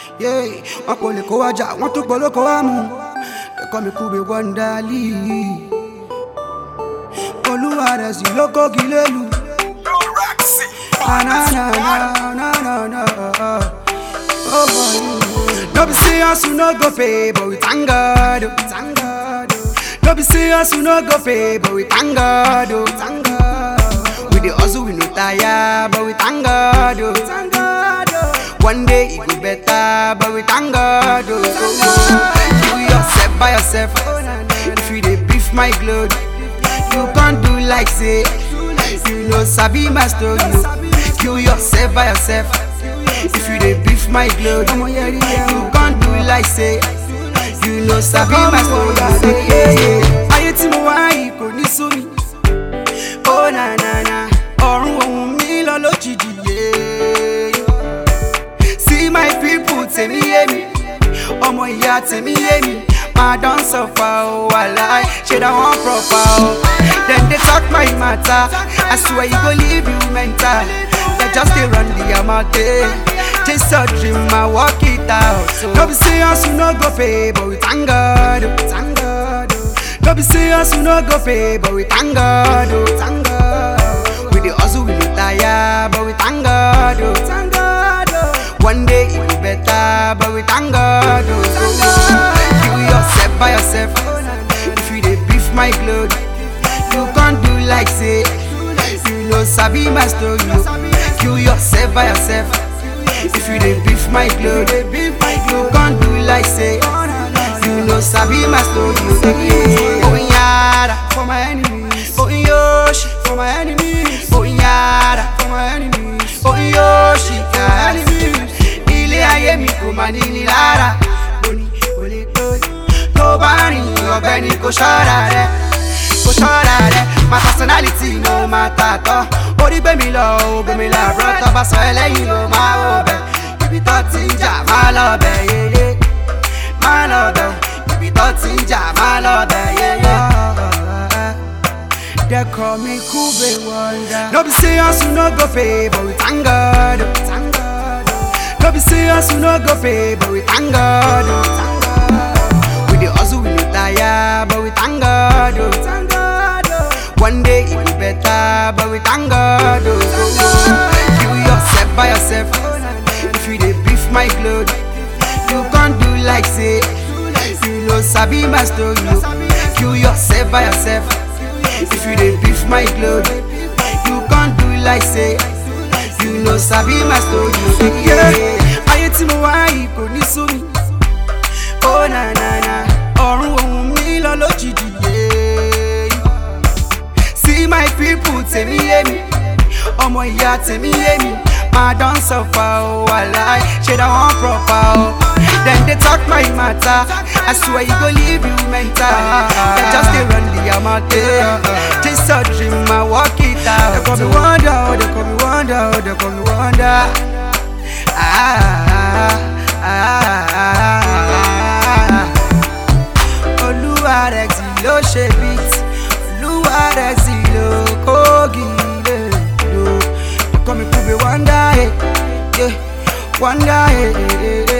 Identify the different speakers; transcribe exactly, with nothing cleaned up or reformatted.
Speaker 1: Yeah, wọn kò lè kó wa jà, wọn tún gbọ́ ló kó wa mú. They call me Kube Wonderly. Olúwa rẹ̀ sì ló kógi lélu. Na na na na na na. Oh boy, no be say us who no go pay, but we thank God. Oh, thank God. Oh. No be say us who no go pay, but we thank God. Oh, thank God. We the hustle, we no tire, but we thank God. Oh, thank God. Oh. One day it go better, but we thank God. Oh, thank God. You yourself by yourself. If you dey beef my glory, you can't do like say. You know sabi my story. You yourself by yourself. If you dey beef my glory, you can't do like say. You know sabi my story. Ayé tí mo wá yìí kò ní sú mi. Oh na na na, ọ̀run ohun mi lọ lójijì yé. See my people tèmi yé mi, ọmọ ìyá tèmi yé mi. I don't suffer, oh, I lie, shit I want proper, oh. Then they talk my matter, I swear you go leave you mental. They just they run the amate, chase a dream, I walk it out. So no be say us who no go pay, but we thank God, oh, thank God. Oh. No be say us who no go pay, but we thank God, oh, thank God. We the hustle, we no tire, but we thank God, oh, thank God. Oh. One day it will better, but we thank God, oh, thank God. Yourself by yourself. If you dey beef my glory, you can't do like say. You know sabi my story. You yourself by yourself. If you dey beef my glory, you can't do like say. You know sabi my story. Oh yada for my enemies. Oh yoshi for my enemies. Oh yada for my enemies. Oh yoshi for my enemies. Ilé ayé mi kò má ní ní lára. Tó bá rìn ọ̀gbẹ́ni kò ṣọ́ra rẹ̀, kò ṣọ́ra rẹ̀. My personality no matter at all. Orí gbé mi lọ, ó gbé mi làbúrò. Tó bá sọ ẹlẹ́yìn ló máa wò bẹ̀. Ibi tó ti ń jà máa lọ bẹ̀ yéyé. Máa lọ bẹ̀. Ibi tó ti ń jà máa lọ bẹ̀ yéyé. They call me Kube Wonder. No be say us who no go pay, but we thank God. Oh, thank God. Oh. No be say us who no go pay, but we thank God. Oh, thank God. We the hustle, we no tire, but we thank God. Oh, thank God. Oh. One day it will better, but we thank God. Oh, thank God. You yourself by yourself. If you dey beef my glory, you can't do like say. You know sabi my story. You yourself by yourself. If you dey beef my glory, you can't do like say. You know sabi my story. Yeah, ayé tí mo wá yìí kò ní sú mi. Oh na na na, ọ̀run ohun mi lọ lójijì yé. See my people tèmi yé mi, ọmọ ìyá tèmi yé mi. I don't suffer, oh, I lie, shit I want proper, oh. Then they talk my matter, I swear you go leave you mental. They just they run the amate, chase a dream, I walk it out. They call me wonder, oh, they call me wonder, oh, they call me wonder. Ah, ah, ah, ah, ah. Olúwa rẹ̀ tí ló ṣe beat, Olúwa rẹ̀ tí ló kógi lè lò. They call me Kube Wonder, eh, yeah, Wonder, eh, eh, eh.